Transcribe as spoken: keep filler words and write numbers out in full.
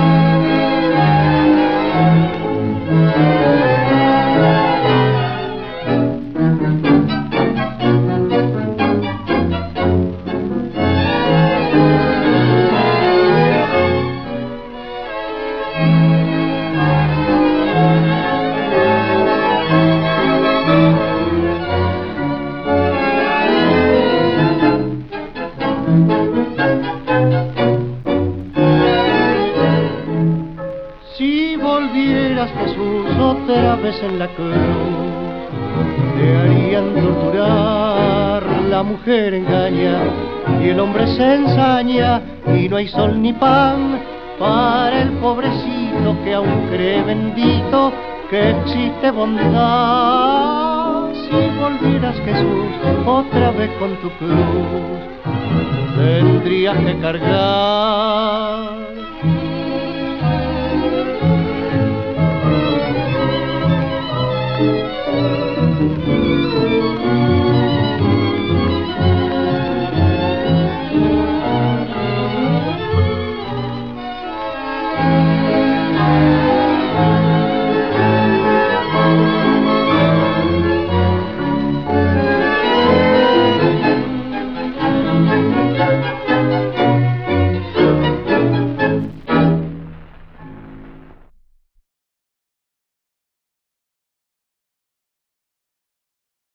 Si volvieras, Jesús, otra vez en la cruz, te harían torturar, la mujer engaña y el hombre se ensaña, y no hay sol ni pan para el pobrecito que aún cree bendito que existe bondad. Si volvieras, Jesús, otra vez con tu cruz, tendrías que cargar